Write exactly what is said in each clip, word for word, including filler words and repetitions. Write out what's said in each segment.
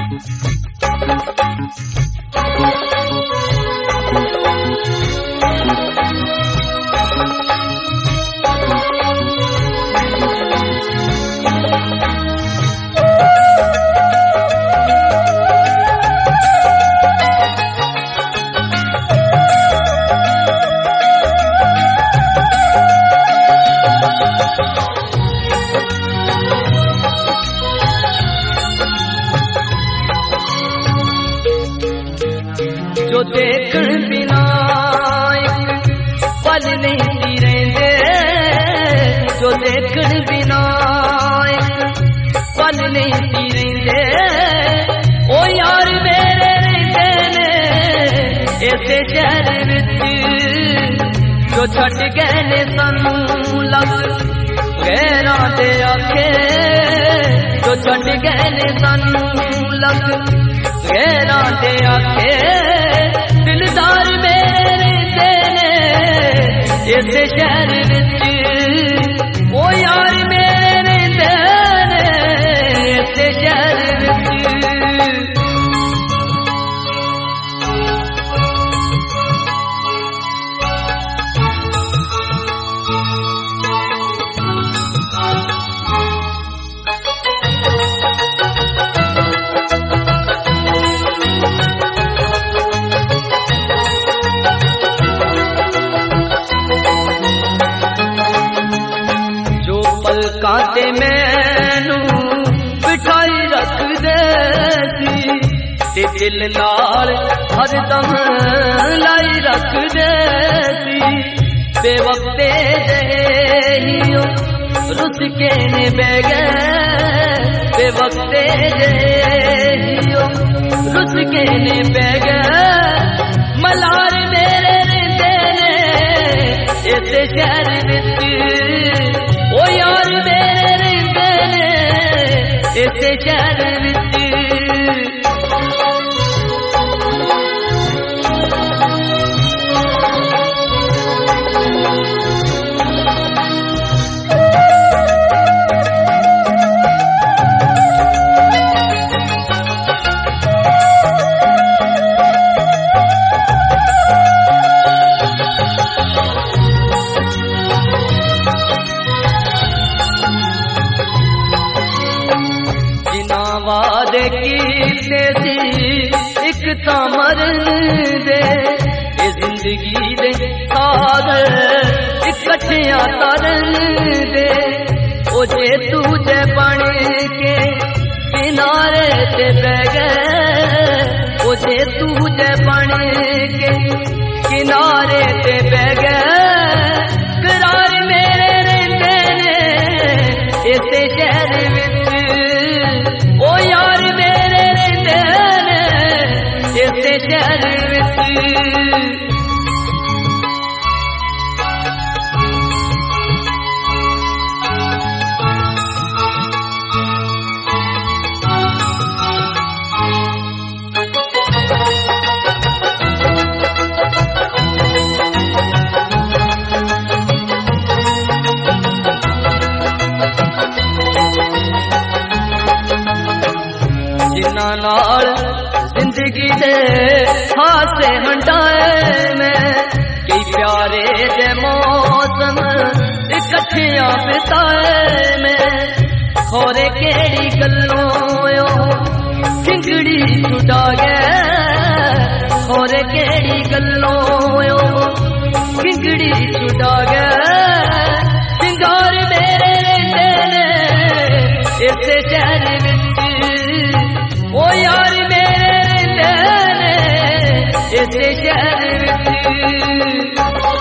जो देखण बिना पल नहीं रहंदे, जो देखण बिना पल नहीं रहंदे, ओ यार मेरे रहंदे ने ऐसे शहर विच जो छड्ड गए ने सानू लग गैरां दे आखे, जो छड्ड गए ने सानू लग गैरां दे आखे, दिलदार मेरे रहंदे ने इस शहर विच, ओ यार मेरे रहंदे ने इस शहर विच। कांटे मैनू बिठाई रख दे सी, ते दिल नाल हरदम लाई रख दे सी, बेवक्ते जहियो रुस के ने बह गए, बेवक्ते जहियो रुस के ने बह गए, मलार मेरे रहंदे ने इस शहर विच, ओ यार मेरे रहंदे ने इस शहर विच। वादे कीते सी इक तां मरन दे, ए जिंदगी दे साथ इकट्ठियां तरन दे, ओ जे तू जे बन के किनारे ते बह गए, ओ जे तू जे बन के किनारे ते बह गए, करार मेरे रहंदे ने इस शहर विच, ओ यार मेरे रहंदे ने इस शहर विच। जिन्ना नाल जिंदगी दे हासे हंडाए मैं, कई प्यारे दे मौसम इकट्ठियां बिताए मैं, खोरे केड़ी गल्लों चिंगड़ी छुड़ा गए, खोरे केड़ी गल्लों चिंगड़ी छुड़ा गए, सिंगार मेरे रहंदे ने इस शहर विच, ओ यार मेरे रहंदे ने इस शहर विच।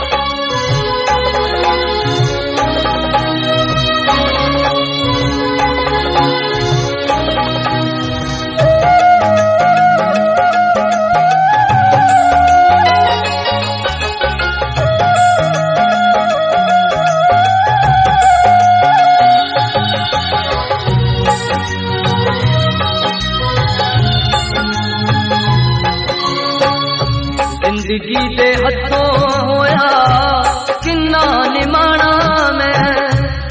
जिंदगी दे हथों होया किन्ना निमाना मैं,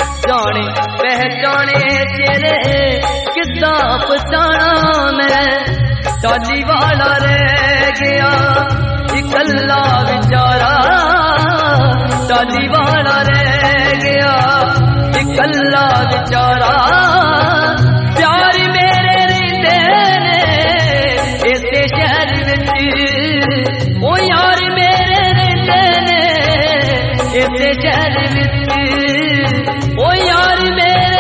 जाने पहचाने तेरे किद्दां पछाणा मैं, टाली वाला रह गया इकल्ला बेचारा, टाली वाला रह गया इकल्ला बेचारा। प्यार मेरे रिंदे ने इसे शहर विच, ओ यार मेरे रिंदे ने इसे शहर विच, ओ यार मेरे